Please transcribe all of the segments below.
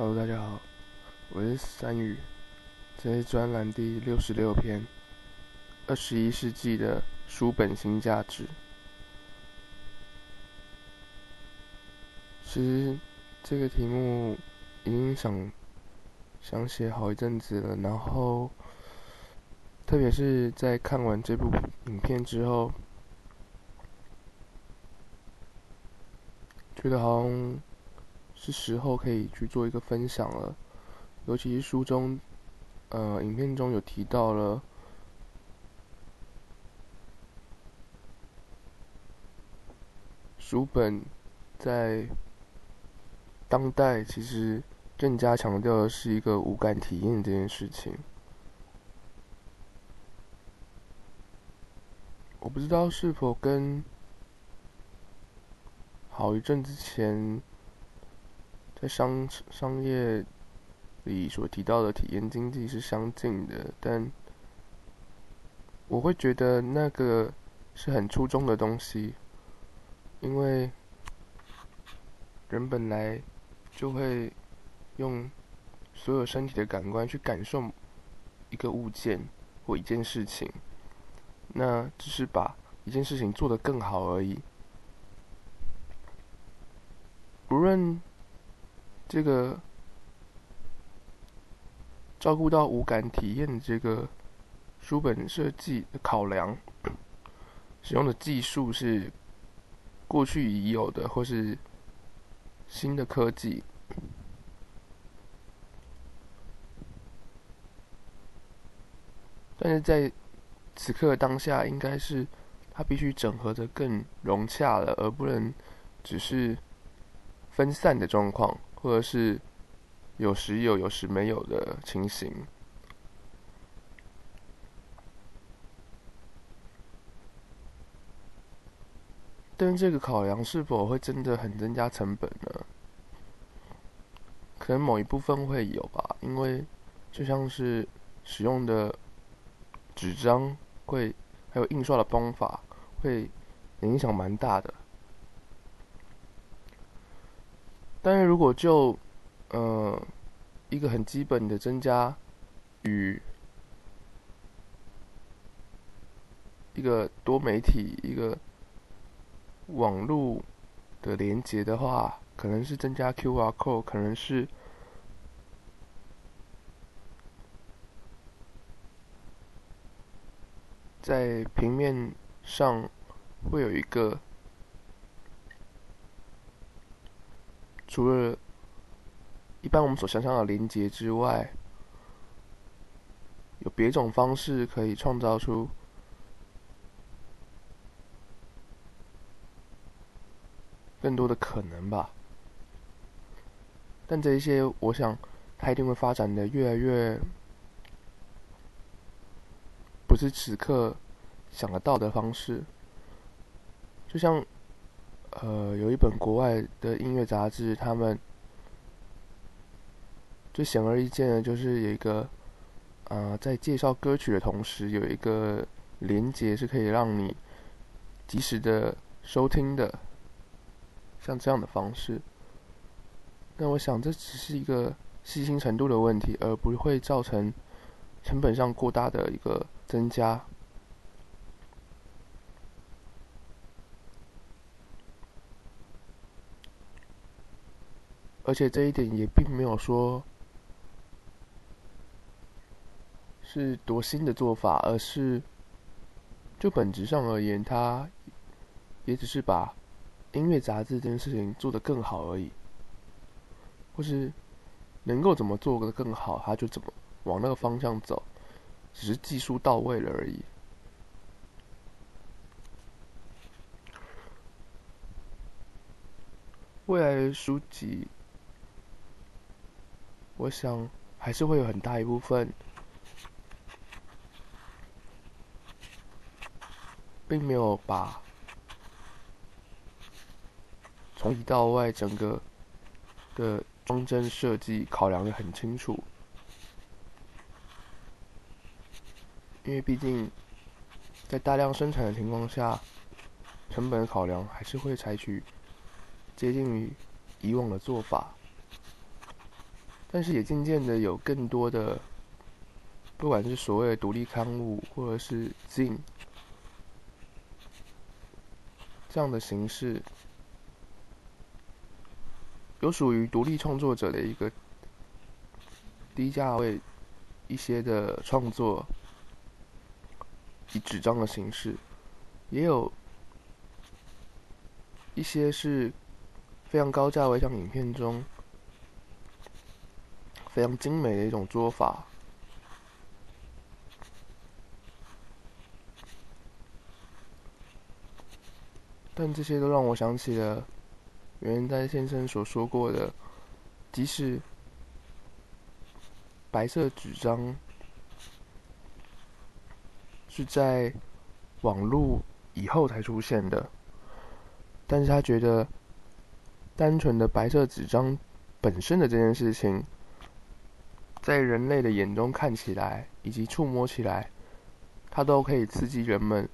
Hello，大家好，我是三宇，这是专栏第66篇，21世纪的书本新价值。其实这个题目已经想写好一阵子了，然后特别是在看完这部影片之后，觉得好像是时候可以去做一个分享了，尤其是书中，影片中有提到了书本在当代其实更加强调的是一个无感体验这件事情。我不知道是否跟好一阵之前在商业里所提到的体验经济是相近的，但我会觉得那个是很初衷的东西，因为人本来就会用所有身体的感官去感受一个物件或一件事情，那只是把一件事情做得更好而已。不论这个照顾到无感体验这个书本设计的考量，使用的技术是过去已有的，或是新的科技，但是在此刻当下，应该是它必须整合得更融洽了，而不能只是分散的状况，或者是有时有，有时没有的情形。但是这个考量是否会真的很增加成本呢？可能某一部分会有吧，因为就像是使用的纸张会，还有印刷的方法会影响蛮大的。但是如果就一个很基本的增加与一个多媒体一个网络的连接的话，可能是增加 QR code，可能是在平面上会有一个除了一般我们所想象的连接之外，有别种方式可以创造出更多的可能吧。但这一些，我想它一定会发展的越来越不是此刻想得到的方式。就像有一本国外的音乐杂志，他们最显而易见的就是有一个在介绍歌曲的同时，有一个连接是可以让你及时的收听的，像这样的方式。那我想这只是一个细心程度的问题，而不会造成成本上过大的一个增加。而且这一点也并没有说是多新的做法，而是就本质上而言，它也只是把音乐杂志这件事情做得更好而已，或是能够怎么做得更好，它就怎么往那个方向走，只是技术到位了而已。未来的书籍，我想还是会有很大一部分，并没有把从里到外整个的装帧设计考量得很清楚，因为毕竟在大量生产的情况下，成本考量还是会采取接近于以往的做法。 但是也渐渐的有更多的，不管是所谓的独立刊物或者是zine这样的形式，有属于独立创作者的一个低价位一些的创作，以纸张的形式，也有一些是非常高价位，像影片中非常精美的一种做法。但这些都让我想起了原代先生所说过的，即使白色纸张是在网络以后才出现的，但是他觉得单纯的白色纸张本身的这件事情，在人类的眼中看起来以及触摸起来，它都可以刺激人们，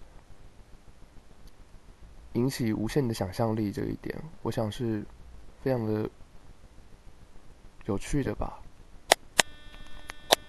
引起无限的想象力。这一点，我想是非常的有趣的吧。